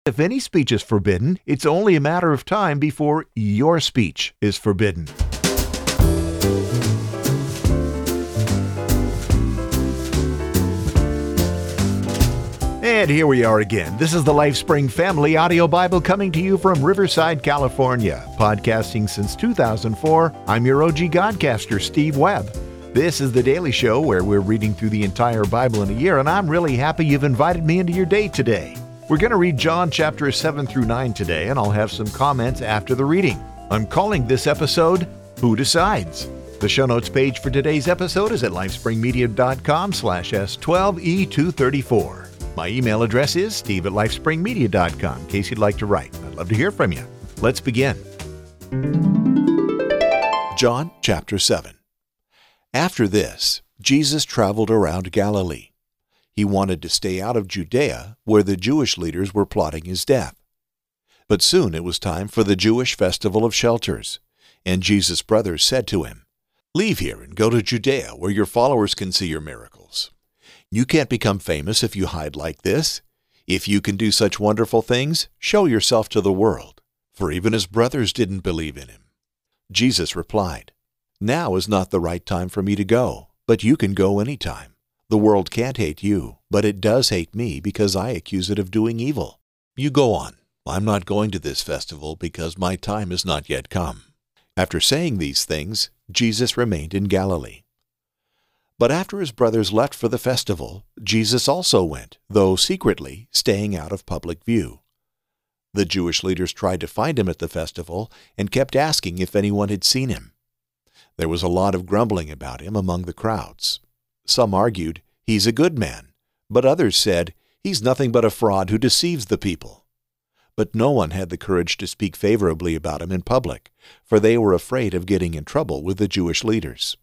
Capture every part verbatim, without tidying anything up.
If any speech is forbidden, it's only a matter of time before your speech is forbidden. And here we are again. This is the LifeSpring Family Audio Bible coming to you from Riverside, California. Podcasting since two thousand four, I'm your O G Godcaster, Steve Webb. This is the daily show where we're reading through the entire Bible in a year, and I'm really happy you've invited me into your day today. We're going to read John chapters seven through nine today, and I'll have some comments after the reading. I'm calling this episode, Who Decides? The show notes page for today's episode is at lifespringmedia.com slash S12E234. My email address is steve at lifespringmedia dot com in case you'd like to write. I'd love to hear from you. Let's begin. John chapter seven. After this, Jesus traveled around Galilee. He wanted to stay out of Judea, where the Jewish leaders were plotting his death. But soon it was time for the Jewish festival of shelters, and Jesus' brothers said to him, "Leave here and go to Judea, where your followers can see your miracles. You can't become famous if you hide like this. If you can do such wonderful things, show yourself to the world." For even his brothers didn't believe in him. Jesus replied, "Now is not the right time for me to go, but you can go any time. The world can't hate you, but it does hate me because I accuse it of doing evil. You go on. I'm not going to this festival because my time has not yet come." After saying these things, Jesus remained in Galilee. But after his brothers left for the festival, Jesus also went, though secretly, staying out of public view. The Jewish leaders tried to find him at the festival and kept asking if anyone had seen him. There was a lot of grumbling about him among the crowds. Some argued, "He's a good man," but others said, "He's nothing but a fraud who deceives the people." But no one had the courage to speak favorably about him in public, for they were afraid of getting in trouble with the Jewish leaders.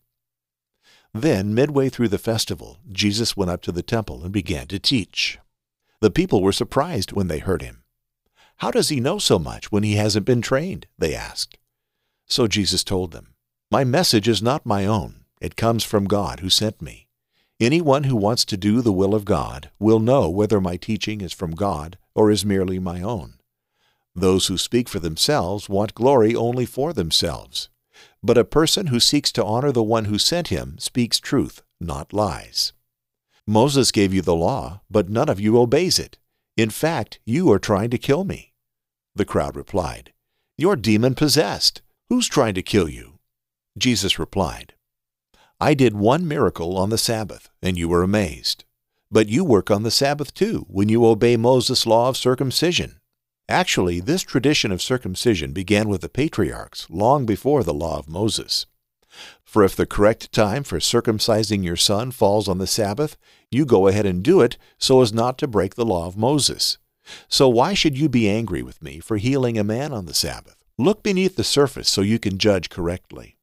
Then, midway through the festival, Jesus went up to the temple and began to teach. The people were surprised when they heard him. "How does he know so much when he hasn't been trained?" they asked. So Jesus told them, "My message is not my own. It comes from God who sent me. Anyone who wants to do the will of God will know whether my teaching is from God or is merely my own. Those who speak for themselves want glory only for themselves. But a person who seeks to honor the one who sent him speaks truth, not lies. Moses gave you the law, but none of you obeys it. In fact, you are trying to kill me." The crowd replied, "You're demon-possessed. Who's trying to kill you?" Jesus replied, "I did one miracle on the Sabbath, and you were amazed. But you work on the Sabbath too, when you obey Moses' law of circumcision. Actually, this tradition of circumcision began with the patriarchs long before the law of Moses. For if the correct time for circumcising your son falls on the Sabbath, you go ahead and do it so as not to break the law of Moses. So why should you be angry with me for healing a man on the Sabbath? Look beneath the surface so you can judge correctly."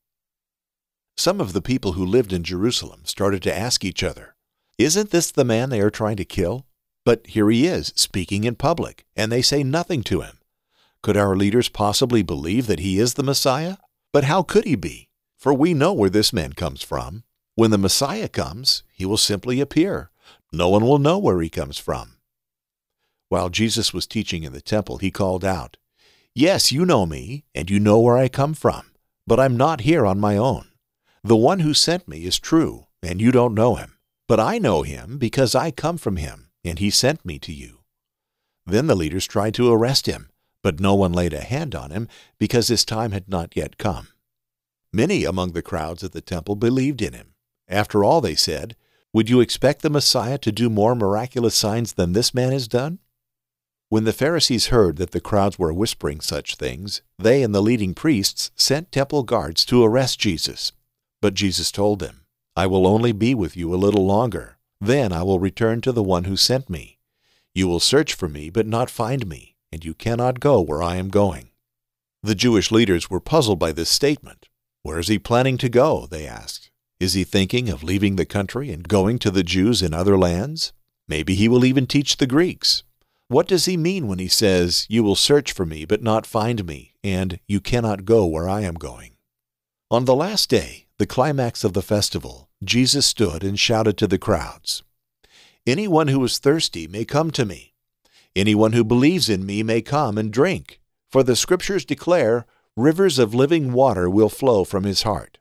Some of the people who lived in Jerusalem started to ask each other, "Isn't this the man they are trying to kill? But here he is, speaking in public, and they say nothing to him. Could our leaders possibly believe that he is the Messiah? But how could he be? For we know where this man comes from. When the Messiah comes, he will simply appear. No one will know where he comes from." While Jesus was teaching in the temple, he called out, "Yes, you know me, and you know where I come from, but I'm not here on my own. The one who sent me is true, and you don't know him. But I know him because I come from him, and he sent me to you." Then the leaders tried to arrest him, but no one laid a hand on him because his time had not yet come. Many among the crowds at the temple believed in him. After all, they said, "Would you expect the Messiah to do more miraculous signs than this man has done?" When the Pharisees heard that the crowds were whispering such things, they and the leading priests sent temple guards to arrest Jesus. But Jesus told them, "I will only be with you a little longer. Then I will return to the one who sent me. You will search for me but not find me, and you cannot go where I am going." The Jewish leaders were puzzled by this statement. "Where is he planning to go?" they asked. "Is he thinking of leaving the country and going to the Jews in other lands? Maybe he will even teach the Greeks. What does he mean when he says, 'You will search for me but not find me,' and 'You cannot go where I am going'?" On the last day, the climax of the festival, Jesus stood and shouted to the crowds, "Anyone who is thirsty may come to me. Anyone who believes in me may come and drink, for the Scriptures declare rivers of living water will flow from his heart."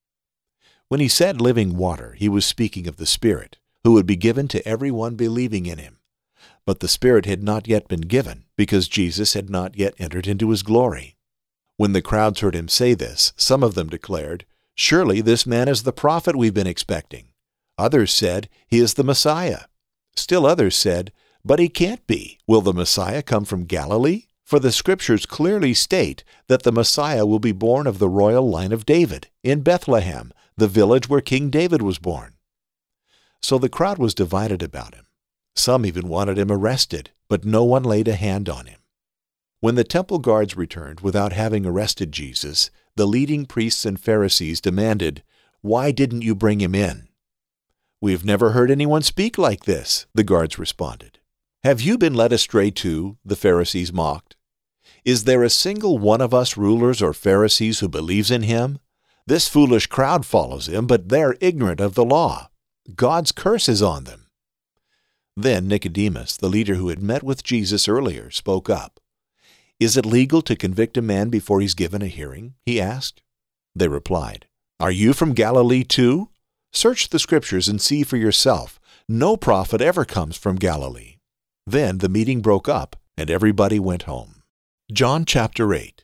When he said living water, he was speaking of the Spirit, who would be given to everyone believing in him. But the Spirit had not yet been given, because Jesus had not yet entered into his glory. When the crowds heard him say this, some of them declared, "Surely this man is the prophet we've been expecting." Others said, "He is the Messiah." Still others said, "But he can't be. Will the Messiah come from Galilee? For the Scriptures clearly state that the Messiah will be born of the royal line of David, in Bethlehem, the village where King David was born." So the crowd was divided about him. Some even wanted him arrested, but no one laid a hand on him. When the temple guards returned without having arrested Jesus, the leading priests and Pharisees demanded, "Why didn't you bring him in?" "We've never heard anyone speak like this," the guards responded. "Have you been led astray too?" the Pharisees mocked. "Is there a single one of us rulers or Pharisees who believes in him? This foolish crowd follows him, but they're ignorant of the law. God's curse is on them." Then Nicodemus, the leader who had met with Jesus earlier, spoke up. "Is it legal to convict a man before he's given a hearing?" he asked. They replied, "Are you from Galilee too? Search the Scriptures and see for yourself. No prophet ever comes from Galilee." Then the meeting broke up, and everybody went home. John chapter eight.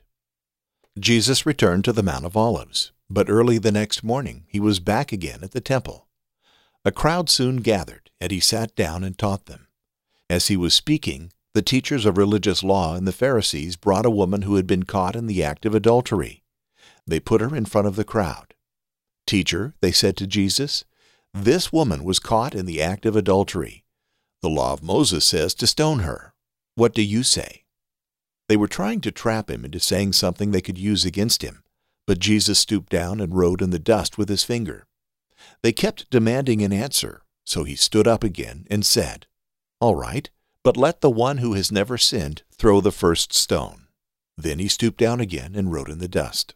Jesus returned to the Mount of Olives, but early the next morning he was back again at the temple. A crowd soon gathered, and he sat down and taught them. As he was speaking, the teachers of religious law and the Pharisees brought a woman who had been caught in the act of adultery. They put her in front of the crowd. "Teacher," they said to Jesus, "this woman was caught in the act of adultery. The law of Moses says to stone her. What do you say?" They were trying to trap him into saying something they could use against him, but Jesus stooped down and wrote in the dust with his finger. They kept demanding an answer, so he stood up again and said, "All right, but let the one who has never sinned throw the first stone." Then he stooped down again and wrote in the dust.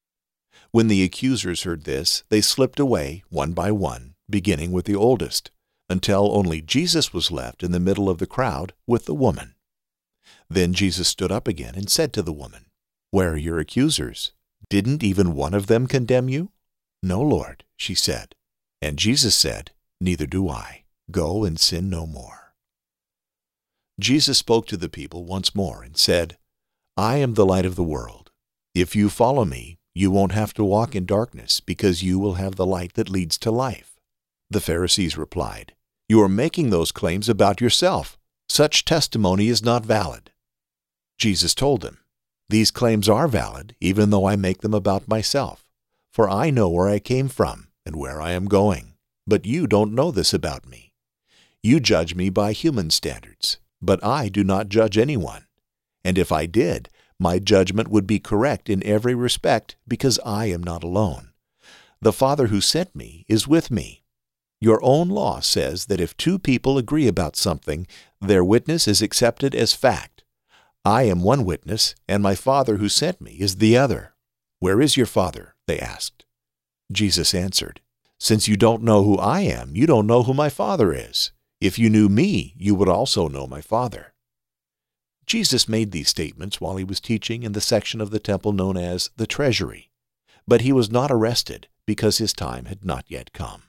When the accusers heard this, they slipped away one by one, beginning with the oldest, until only Jesus was left in the middle of the crowd with the woman. Then Jesus stood up again and said to the woman, "Where are your accusers? Didn't even one of them condemn you?" "No, Lord," she said. And Jesus said, "Neither do I. Go and sin no more." Jesus spoke to the people once more and said, "I am the light of the world. If you follow me, you won't have to walk in darkness, because you will have the light that leads to life." The Pharisees replied, "You are making those claims about yourself. Such testimony is not valid." Jesus told them, "These claims are valid, even though I make them about myself. For I know where I came from and where I am going, but you don't know this about me. You judge me by human standards, but I do not judge anyone. And if I did, my judgment would be correct in every respect, because I am not alone. The Father who sent me is with me. Your own law says that if two people agree about something, their witness is accepted as fact. I am one witness, and my Father who sent me is the other." "Where is your Father?" they asked. Jesus answered, "Since you don't know who I am, you don't know who my Father is. If you knew me, you would also know my Father." Jesus made these statements while he was teaching in the section of the temple known as the Treasury, but he was not arrested because his time had not yet come.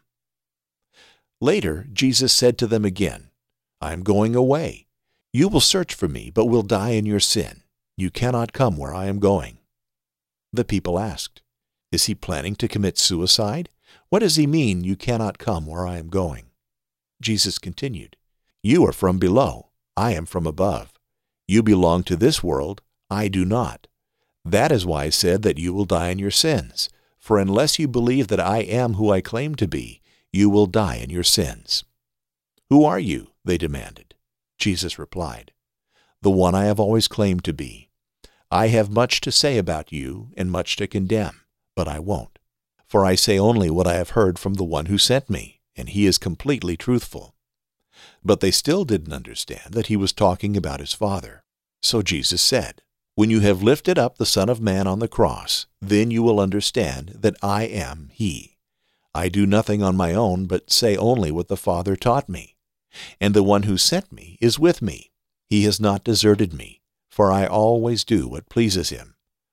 Later, Jesus said to them again, "I am going away. You will search for me, but will die in your sin. You cannot come where I am going." The people asked, "Is he planning to commit suicide? What does he mean, you cannot come where I am going?" Jesus continued, "You are from below. I am from above. You belong to this world. I do not. That is why I said that you will die in your sins. For unless you believe that I am who I claim to be, you will die in your sins." "Who are you?" they demanded. Jesus replied, "The one I have always claimed to be. I have much to say about you and much to condemn, but I won't. For I say only what I have heard from the one who sent me, and he is completely truthful." But they still didn't understand that he was talking about his Father. So Jesus said, "When you have lifted up the Son of Man on the cross, then you will understand that I am he. I do nothing on my own, but say only what the Father taught me. And the one who sent me is with me. He has not deserted me, for I always do what pleases him."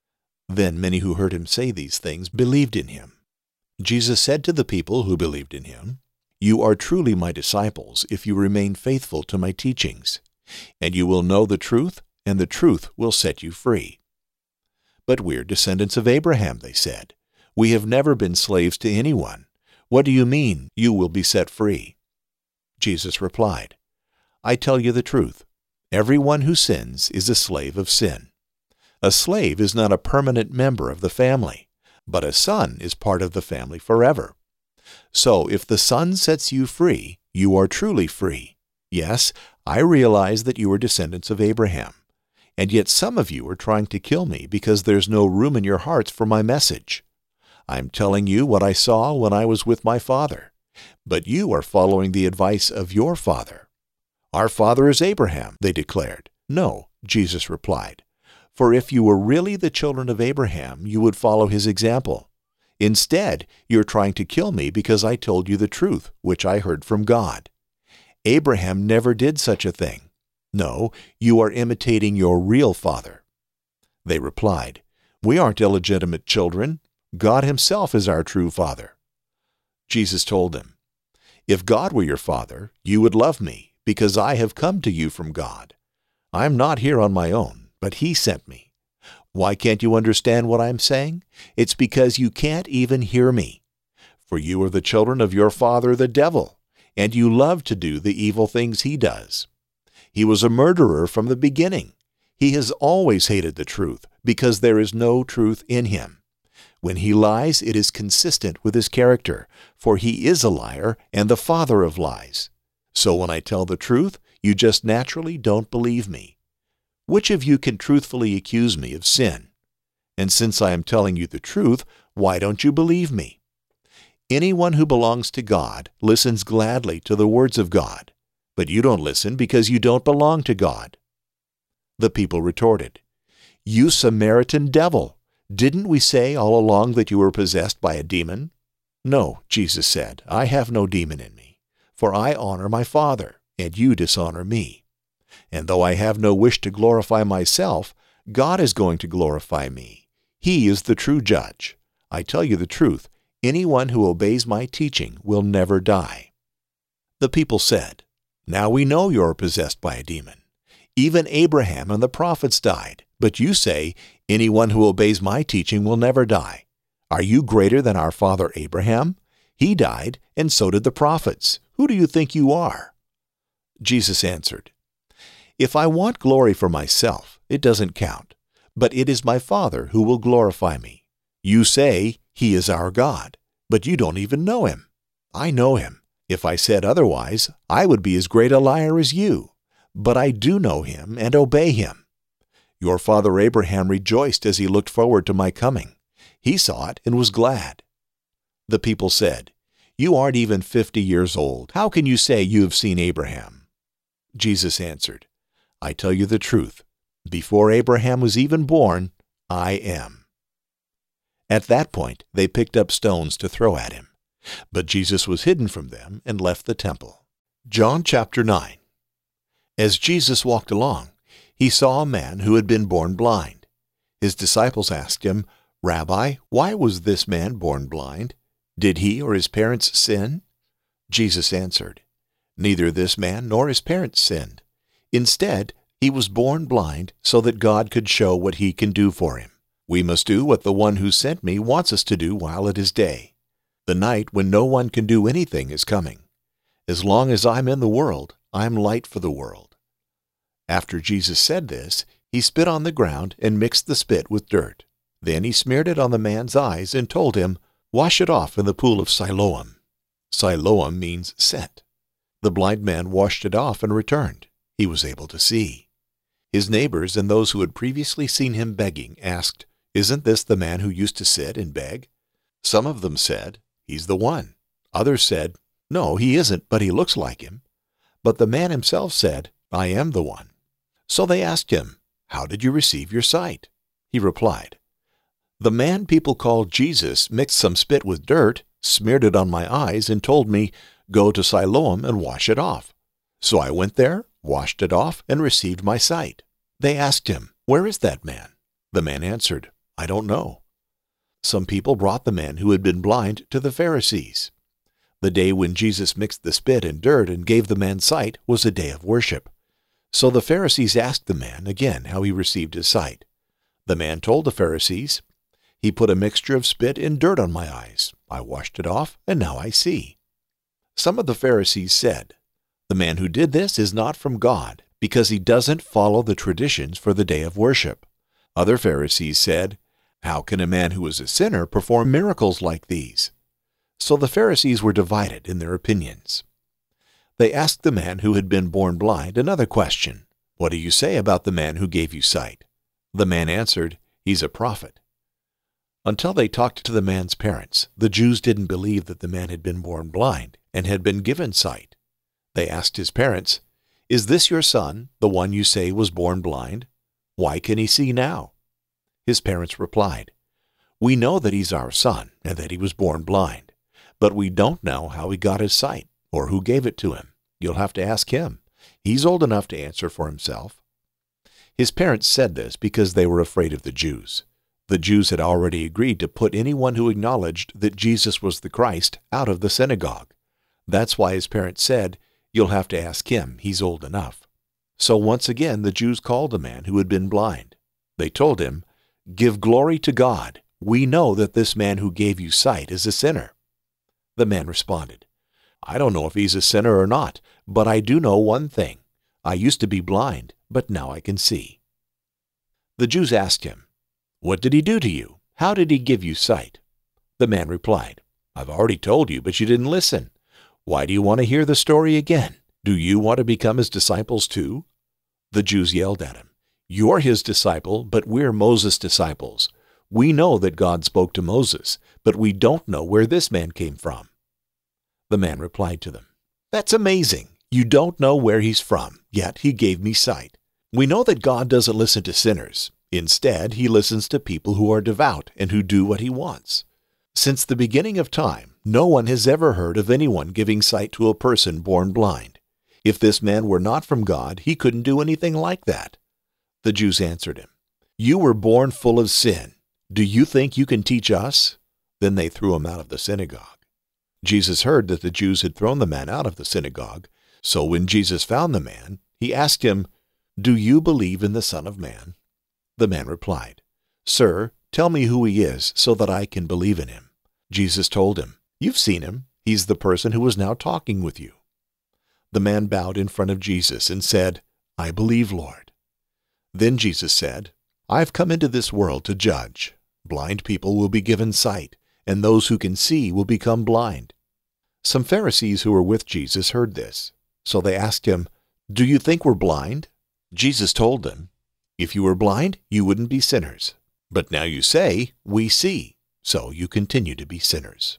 Then many who heard him say these things believed in him. Jesus said to the people who believed in him, "You are truly my disciples if you remain faithful to my teachings, and you will know the truth, and the truth will set you free." "But we're descendants of Abraham," they said. "We have never been slaves to anyone. What do you mean, you will be set free?" Jesus replied, "I tell you the truth. Everyone who sins is a slave of sin. A slave is not a permanent member of the family, but a son is part of the family forever. So if the Son sets you free, you are truly free. Yes, I realize that you are descendants of Abraham, and yet some of you are trying to kill me because there's no room in your hearts for my message. I'm telling you what I saw when I was with my father, but you are following the advice of your father." "Our father is Abraham," they declared. "No," Jesus replied, "for if you were really the children of Abraham, you would follow his example. Instead, you're trying to kill me because I told you the truth, which I heard from God. Abraham never did such a thing. No, you are imitating your real father." They replied, "We aren't illegitimate children. God himself is our true father." Jesus told them, "If God were your father, you would love me, because I have come to you from God. I'm not here on my own, but he sent me. Why can't you understand what I'm saying? It's because you can't even hear me. For you are the children of your father the devil, and you love to do the evil things he does. He was a murderer from the beginning. He has always hated the truth, because there is no truth in him. When he lies, it is consistent with his character, for he is a liar and the father of lies. So when I tell the truth, you just naturally don't believe me. Which of you can truthfully accuse me of sin? And since I am telling you the truth, why don't you believe me? Anyone who belongs to God listens gladly to the words of God, but you don't listen because you don't belong to God." The people retorted, "You Samaritan devil! Didn't we say all along that you were possessed by a demon?" "No," Jesus said, "I have no demon in me, for I honor my Father, and you dishonor me. And though I have no wish to glorify myself, God is going to glorify me. He is the true judge. I tell you the truth, anyone who obeys my teaching will never die." The people said, "Now we know you are possessed by a demon. Even Abraham and the prophets died, but you say, anyone who obeys my teaching will never die. Are you greater than our father Abraham? He died, and so did the prophets. Who do you think you are?" Jesus answered, "If I want glory for myself, it doesn't count, but it is my Father who will glorify me. You say, he is our God, but you don't even know him. I know him. If I said otherwise, I would be as great a liar as you. But I do know him and obey him. Your father Abraham rejoiced as he looked forward to my coming. He saw it and was glad." The people said, "You aren't even fifty years old. How can you say you have seen Abraham?" Jesus answered, "I tell you the truth. Before Abraham was even born, I am." At that point, they picked up stones to throw at him. But Jesus was hidden from them and left the temple. John chapter nine. As Jesus walked along, he saw a man who had been born blind. His disciples asked him, "Rabbi, why was this man born blind? Did he or his parents sin?" Jesus answered, "Neither this man nor his parents sinned. Instead, he was born blind so that God could show what he can do for him. We must do what the one who sent me wants us to do while it is day. The night when no one can do anything is coming. As long as I'm in the world, I'm light for the world." After Jesus said this, he spit on the ground and mixed the spit with dirt. Then he smeared it on the man's eyes and told him, "Wash it off in the pool of Siloam." Siloam means sent. The blind man washed it off and returned. He was able to see. His neighbors and those who had previously seen him begging asked, "Isn't this the man who used to sit and beg?" Some of them said, "He's the one." Others said, "No, he isn't, but he looks like him." But the man himself said, "I am the one." So they asked him, "How did you receive your sight?" He replied, "The man people called Jesus mixed some spit with dirt, smeared it on my eyes, and told me, 'Go to Siloam and wash it off.' So I went there, washed it off, and received my sight." They asked him, "Where is that man?" The man answered, "I don't know." Some people brought the man who had been blind to the Pharisees. The day when Jesus mixed the spit and dirt and gave the man sight was a day of worship. So the Pharisees asked the man again how he received his sight. The man told the Pharisees, "He put a mixture of spit and dirt on my eyes. I washed it off, and now I see." Some of the Pharisees said, "The man who did this is not from God, because he doesn't follow the traditions for the day of worship." Other Pharisees said, "How can a man who is a sinner perform miracles like these?" So the Pharisees were divided in their opinions. They asked the man who had been born blind another question, "What do you say about the man who gave you sight?" The man answered, "He's a prophet." Until they talked to the man's parents, the Jews didn't believe that the man had been born blind and had been given sight. They asked his parents, "Is this your son, the one you say was born blind? Why can he see now?" His parents replied, "We know that he's our son and that he was born blind, but we don't know how he got his sight or who gave it to him. You'll have to ask him. He's old enough to answer for himself." His parents said this because they were afraid of the Jews. The Jews had already agreed to put anyone who acknowledged that Jesus was the Christ out of the synagogue. That's why his parents said, "You'll have to ask him. He's old enough." So once again the Jews called the man who had been blind. They told him, "Give glory to God. We know that this man who gave you sight is a sinner." The man responded, "I don't know if he's a sinner or not, but I do know one thing. I used to be blind, but now I can see." The Jews asked him, "What did he do to you? How did he give you sight?" The man replied, "I've already told you, but you didn't listen. Why do you want to hear the story again? Do you want to become his disciples too?" The Jews yelled at him, "You're his disciple, but we're Moses' disciples. We know that God spoke to Moses, but we don't know where this man came from." The man replied to them, "That's amazing. You don't know where he's from, yet he gave me sight. We know that God doesn't listen to sinners. Instead, he listens to people who are devout and who do what he wants. Since the beginning of time, no one has ever heard of anyone giving sight to a person born blind. If this man were not from God, he couldn't do anything like that." The Jews answered him, "You were born full of sin. Do you think you can teach us?" Then they threw him out of the synagogue. Jesus heard that the Jews had thrown the man out of the synagogue, so when Jesus found the man, he asked him, "Do you believe in the Son of Man?" The man replied, "Sir, tell me who he is so that I can believe in him." Jesus told him, "You've seen him. He's the person who is now talking with you." The man bowed in front of Jesus and said, "I believe, Lord." Then Jesus said, "I've come into this world to judge. Blind people will be given sight, and those who can see will become blind." Some Pharisees who were with Jesus heard this, so they asked him, "Do you think we're blind?" Jesus told them, "If you were blind, you wouldn't be sinners. But now you say, 'We see,' so you continue to be sinners."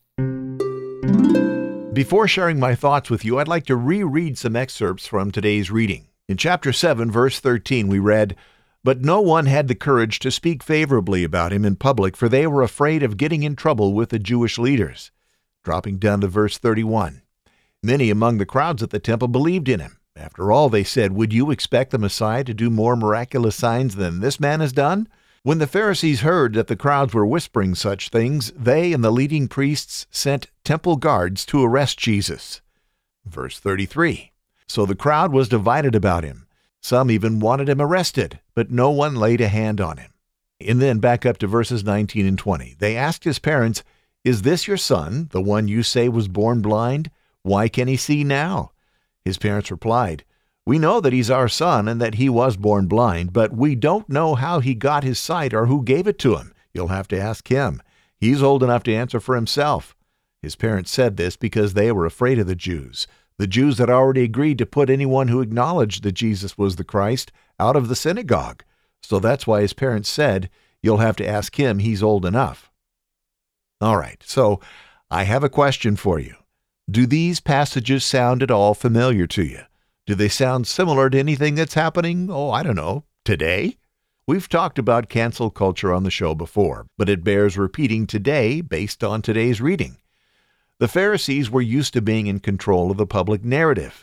Before sharing my thoughts with you, I'd like to reread some excerpts from today's reading. In chapter seven, verse thirteen, we read, "But no one had the courage to speak favorably about him in public, for they were afraid of getting in trouble with the Jewish leaders." Dropping down to verse thirty-one, "Many among the crowds at the temple believed in him. After all, they said, 'Would you expect the Messiah to do more miraculous signs than this man has done?' When the Pharisees heard that the crowds were whispering such things, they and the leading priests sent temple guards to arrest Jesus." Verse thirty-three, "So the crowd was divided about him. Some even wanted him arrested, but no one laid a hand on him." And then back up to verses nineteen and twenty. They asked his parents, "Is this your son, the one you say was born blind? Why can he see now?" His parents replied, "We know that he's our son and that he was born blind, but we don't know how he got his sight or who gave it to him. You'll have to ask him. He's old enough to answer for himself." His parents said this because they were afraid of the Jews. The Jews had already agreed to put anyone who acknowledged that Jesus was the Christ out of the synagogue. So that's why his parents said, "You'll have to ask him. He's old enough." All right, so I have a question for you. Do these passages sound at all familiar to you? Do they sound similar to anything that's happening, oh, I don't know, today? We've talked about cancel culture on the show before, but it bears repeating today based on today's reading. The Pharisees were used to being in control of the public narrative.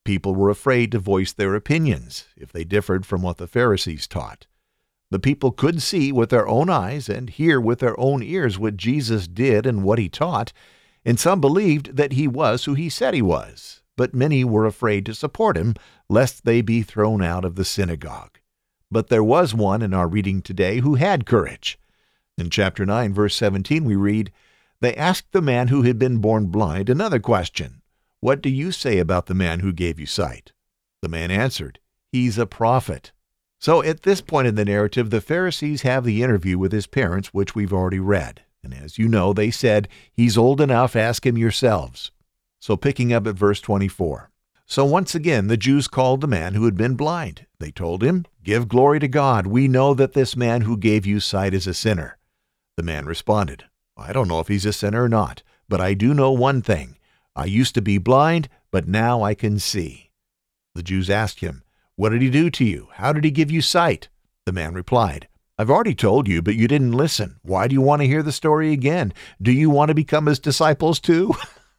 People were afraid to voice their opinions if they differed from what the Pharisees taught. The people could see with their own eyes and hear with their own ears what Jesus did and what he taught, and some believed that he was who he said he was, but many were afraid to support him, lest they be thrown out of the synagogue. But there was one in our reading today who had courage. In chapter nine, verse seventeen, we read, "They asked the man who had been born blind another question. 'What do you say about the man who gave you sight?' The man answered, 'He's a prophet.'" So at this point in the narrative, the Pharisees have the interview with his parents, which we've already read. And as you know, they said, "He's old enough, ask him yourselves." So picking up at verse twenty-four. So once again the Jews called the man who had been blind. They told him, "Give glory to God. We know that this man who gave you sight is a sinner." The man responded, "I don't know if he's a sinner or not, but I do know one thing. I used to be blind, but now I can see." The Jews asked him, "What did he do to you? How did he give you sight?" The man replied, "I've already told you, but you didn't listen. Why do you want to hear the story again? Do you want to become his disciples too?"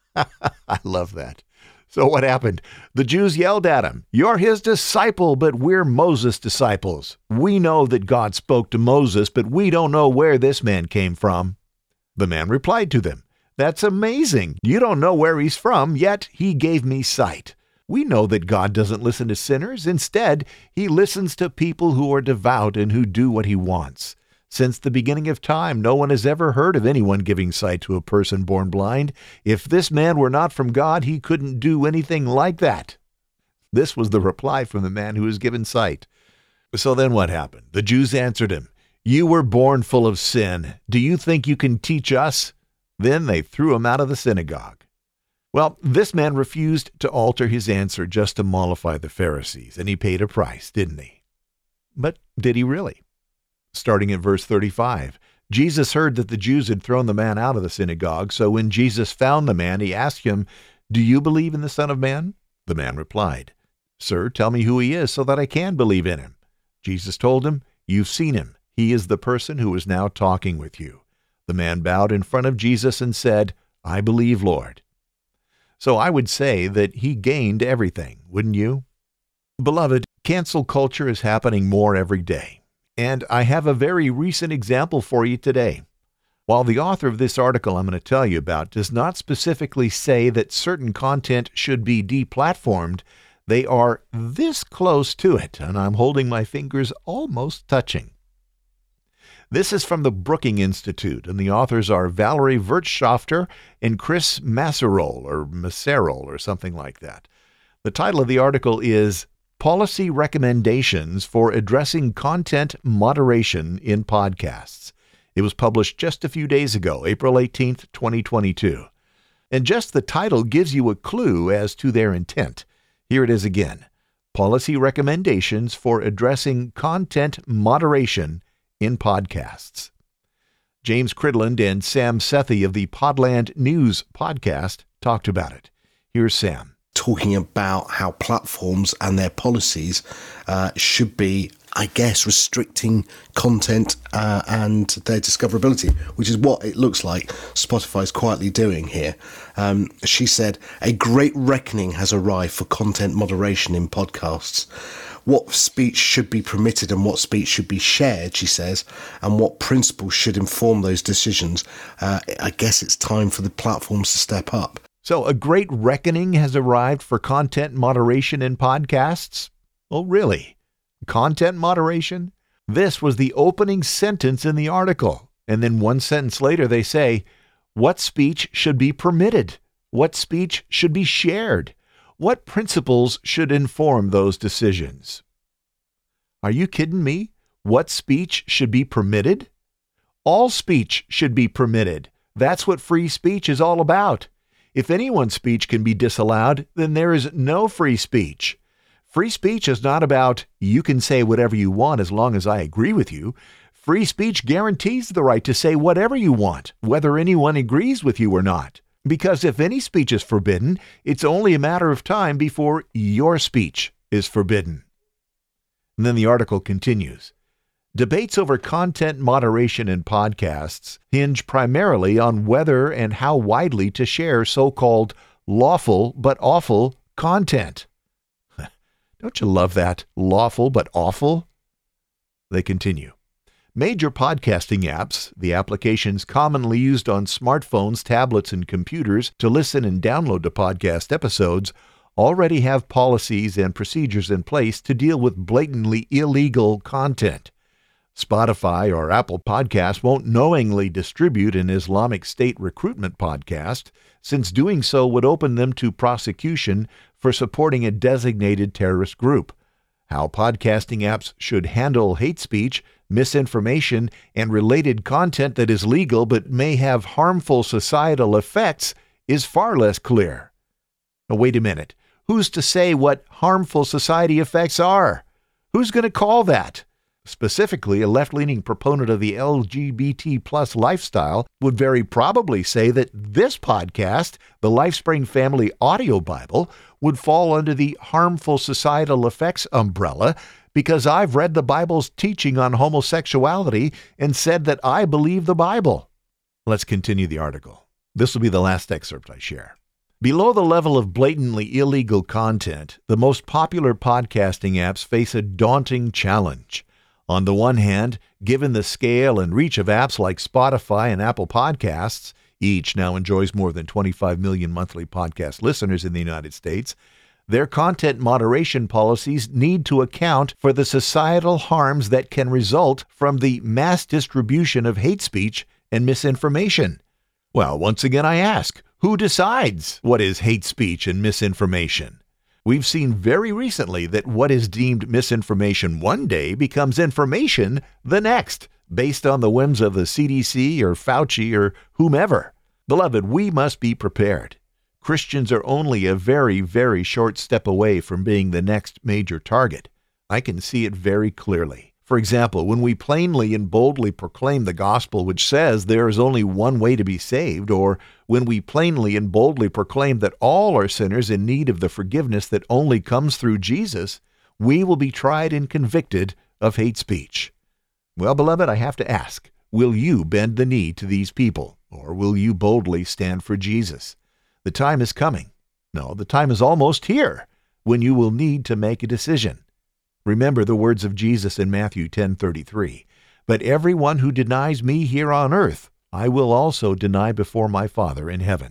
I love that. So what happened? The Jews yelled at him, "You're his disciple, but we're Moses' disciples. We know that God spoke to Moses, but we don't know where this man came from." The man replied to them, "That's amazing. You don't know where he's from, yet he gave me sight. We know that God doesn't listen to sinners. Instead, he listens to people who are devout and who do what he wants. Since the beginning of time, no one has ever heard of anyone giving sight to a person born blind. If this man were not from God, he couldn't do anything like that." This was the reply from the man who was given sight. So then what happened? The Jews answered him, "You were born full of sin. Do you think you can teach us?" Then they threw him out of the synagogue. Well, this man refused to alter his answer just to mollify the Pharisees, and he paid a price, didn't he? But did he really? Starting at verse thirty-five, Jesus heard that the Jews had thrown the man out of the synagogue, so when Jesus found the man, he asked him, "Do you believe in the Son of Man?" The man replied, "Sir, tell me who he is so that I can believe in him." Jesus told him, "You've seen him. He is the person who is now talking with you." The man bowed in front of Jesus and said, "I believe, Lord." So I would say that he gained everything, wouldn't you? Beloved, cancel culture is happening more every day. And I have a very recent example for you today. While the author of this article I'm going to tell you about does not specifically say that certain content should be deplatformed, they are this close to it, and I'm holding my fingers almost touching. This is from the Brookings Institute, and the authors are Valerie Wirtschafter and Chris Massarol, or Massarol, or something like that. The title of the article is Policy Recommendations for Addressing Content Moderation in Podcasts. It was published just a few days ago, April eighteenth, twenty twenty-two. And just the title gives you a clue as to their intent. Here it is again. Policy Recommendations for Addressing Content Moderation in Podcasts. James Cridland and Sam Sethi of the Podland News podcast talked about it. Here's Sam. Talking about how platforms and their policies uh, should be, I guess, restricting content uh, and their discoverability, which is what it looks like Spotify's quietly doing here. Um, she said, "A great reckoning has arrived for content moderation in podcasts. What speech should be permitted and what speech should be shared," she says, "and what principles should inform those decisions. Uh, I guess it's time for the platforms to step up." So a great reckoning has arrived for content moderation in podcasts? Oh, really? Content moderation? This was the opening sentence in the article. And then one sentence later they say, what speech should be permitted? What speech should be shared? What principles should inform those decisions? Are you kidding me? What speech should be permitted? All speech should be permitted. That's what free speech is all about. If anyone's speech can be disallowed, then there is no free speech. Free speech is not about, you can say whatever you want as long as I agree with you. Free speech guarantees the right to say whatever you want, whether anyone agrees with you or not. Because if any speech is forbidden, it's only a matter of time before your speech is forbidden. And then the article continues. Debates over content moderation in podcasts hinge primarily on whether and how widely to share so-called lawful but awful content. Don't you love that? Lawful but awful? They continue. Major podcasting apps, the applications commonly used on smartphones, tablets, and computers to listen and download to podcast episodes, already have policies and procedures in place to deal with blatantly illegal content. Spotify or Apple Podcasts won't knowingly distribute an Islamic State recruitment podcast, since doing so would open them to prosecution for supporting a designated terrorist group. How podcasting apps should handle hate speech, misinformation, and related content that is legal but may have harmful societal effects is far less clear. Now, wait a minute. Who's to say what harmful society effects are? Who's going to call that? Specifically, a left-leaning proponent of the L G B T plus lifestyle would very probably say that this podcast, the LifeSpring Family Audio Bible, would fall under the harmful societal effects umbrella because I've read the Bible's teaching on homosexuality and said that I believe the Bible. Let's continue the article. This will be the last excerpt I share. Below the level of blatantly illegal content, the most popular podcasting apps face a daunting challenge. On the one hand, given the scale and reach of apps like Spotify and Apple Podcasts, each now enjoys more than twenty-five million monthly podcast listeners in the United States, their content moderation policies need to account for the societal harms that can result from the mass distribution of hate speech and misinformation. Well, once again I ask, who decides what is hate speech and misinformation? We've seen very recently that what is deemed misinformation one day becomes information the next, based on the whims of the C D C or Fauci or whomever. Beloved, we must be prepared. Christians are only a very, very short step away from being the next major target. I can see it very clearly. For example, when we plainly and boldly proclaim the gospel which says there is only one way to be saved, or when we plainly and boldly proclaim that all are sinners in need of the forgiveness that only comes through Jesus, we will be tried and convicted of hate speech. Well, beloved, I have to ask, will you bend the knee to these people, or will you boldly stand for Jesus? The time is coming. No, the time is almost here when you will need to make a decision. Remember the words of Jesus in Matthew ten thirty-three. But everyone who denies me here on earth, I will also deny before my Father in heaven.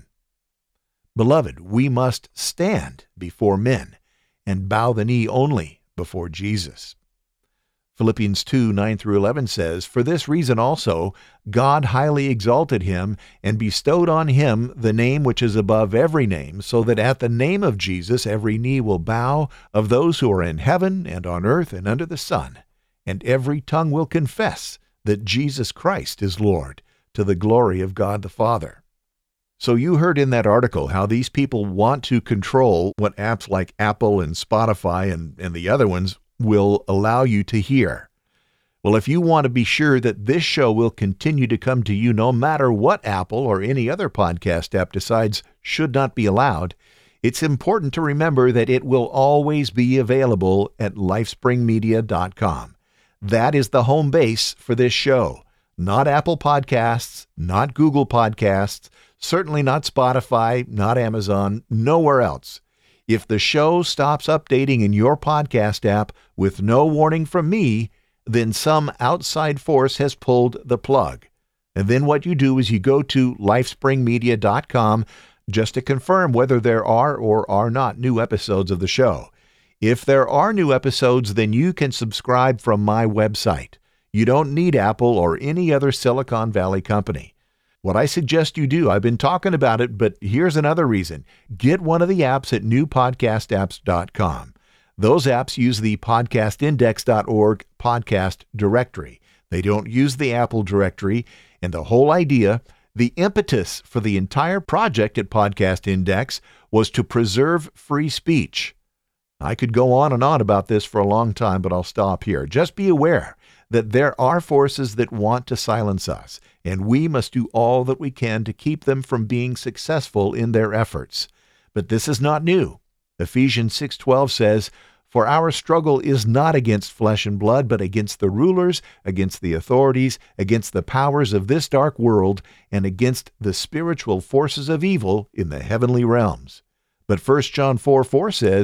Beloved, we must stand before men and bow the knee only before Jesus. Philippians two nine through eleven says, For this reason also God highly exalted him and bestowed on him the name which is above every name, so that at the name of Jesus every knee will bow, of those who are in heaven and on earth and under the sun, and every tongue will confess that Jesus Christ is Lord, to the glory of God the Father. So you heard in that article how these people want to control what apps like Apple and Spotify and, and the other ones will allow you to hear. Well, if you want to be sure that this show will continue to come to you no matter what Apple or any other podcast app decides should not be allowed, it's important to remember that it will always be available at lifespring media dot com. That is the home base for this show. Not Apple Podcasts, not Google Podcasts, certainly not Spotify, not Amazon, nowhere else. If the show stops updating in your podcast app with no warning from me, then some outside force has pulled the plug. And then what you do is you go to lifespring media dot com just to confirm whether there are or are not new episodes of the show. If there are new episodes, then you can subscribe from my website. You don't need Apple or any other Silicon Valley company. What I suggest you do, I've been talking about it, but here's another reason. Get one of the apps at new podcast apps dot com. Those apps use the podcast index dot org podcast directory. They don't use the Apple directory, and the whole idea, the impetus for the entire project at Podcast Index was to preserve free speech. I could go on and on about this for a long time, but I'll stop here. Just be aware that there are forces that want to silence us, and we must do all that we can to keep them from being successful in their efforts. But this is not new. Ephesians six twelve says, For our struggle is not against flesh and blood, but against the rulers, against the authorities, against the powers of this dark world, and against the spiritual forces of evil in the heavenly realms. But First John four four says,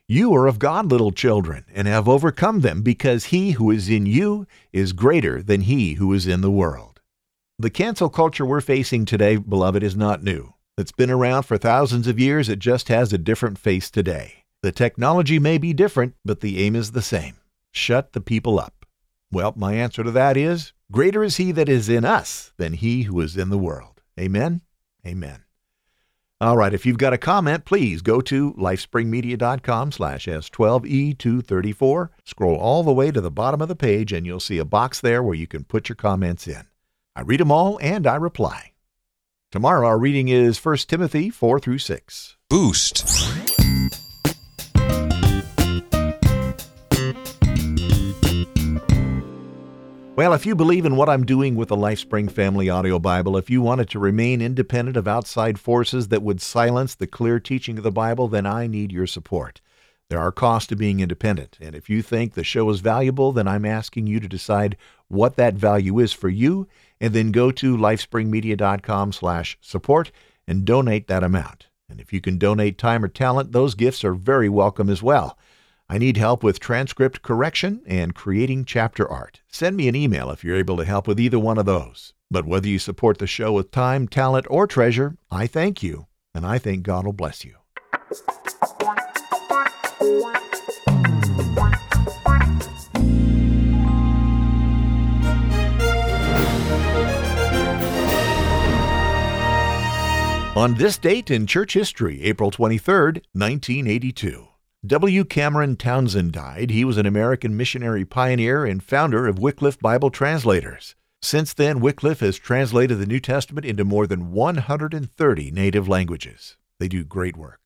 You are of God, little children, and have overcome them, because he who is in you is greater than he who is in the world. The cancel culture we're facing today, beloved, is not new. It's been around for thousands of years. It just has a different face today. The technology may be different, but the aim is the same. Shut the people up. Well, my answer to that is, greater is he that is in us than he who is in the world. Amen? Amen. All right, if you've got a comment, please go to lifespringmedia.com slash S12E234. Scroll all the way to the bottom of the page, and you'll see a box there where you can put your comments in. I read them all, and I reply. Tomorrow, our reading is First Timothy four through six. Boost. Well, if you believe in what I'm doing with the LifeSpring Family Audio Bible, if you wanted to remain independent of outside forces that would silence the clear teaching of the Bible, then I need your support. There are costs to being independent, and if you think the show is valuable, then I'm asking you to decide what that value is for you, and then go to lifespringmedia.com slash support and donate that amount. And if you can donate time or talent, those gifts are very welcome as well. I need help with transcript correction and creating chapter art. Send me an email if you're able to help with either one of those. But whether you support the show with time, talent, or treasure, I thank you, and I think God will bless you. On this date in church history, April twenty-third, nineteen eighty-two, W. Cameron Townsend died. He was an American missionary pioneer and founder of Wycliffe Bible Translators. Since then, Wycliffe has translated the New Testament into more than one hundred thirty native languages. They do great work.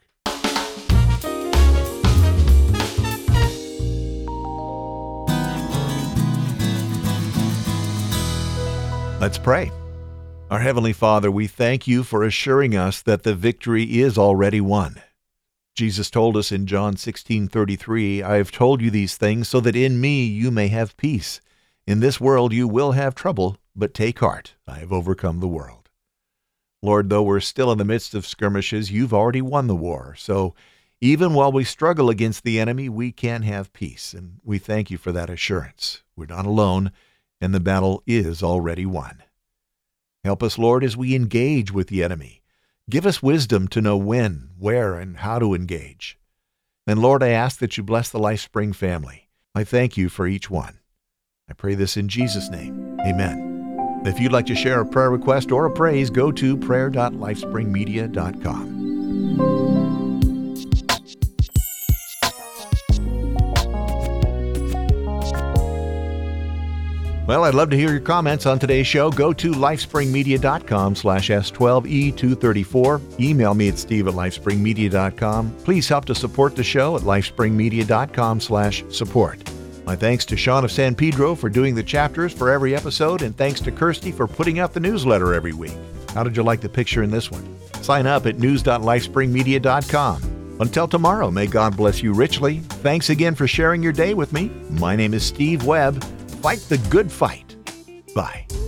Let's pray. Our Heavenly Father, we thank you for assuring us that the victory is already won. Jesus told us in John sixteen thirty-three, I have told you these things so that in me you may have peace. In this world you will have trouble, but take heart, I have overcome the world. Lord, though we're still in the midst of skirmishes, you've already won the war. So even while we struggle against the enemy, we can have peace, and we thank you for that assurance. We're not alone, and the battle is already won. Help us, Lord, as we engage with the enemy. Give us wisdom to know when, where, and how to engage. And Lord, I ask that you bless the LifeSpring family. I thank you for each one. I pray this in Jesus' name. Amen. If you'd like to share a prayer request or a praise, go to prayer dot lifespringmedia dot com. Well, I'd love to hear your comments on today's show. Go to lifespringmedia.com slash S12E234. Email me at steve at lifespringmedia dot com. Please help to support the show at lifespringmedia.com slash support. My thanks to Sean of San Pedro for doing the chapters for every episode, and thanks to Kirsty for putting out the newsletter every week. How did you like the picture in this one? Sign up at news dot lifespringmedia dot com. Until tomorrow, may God bless you richly. Thanks again for sharing your day with me. My name is Steve Webb. Fight the good fight. Bye.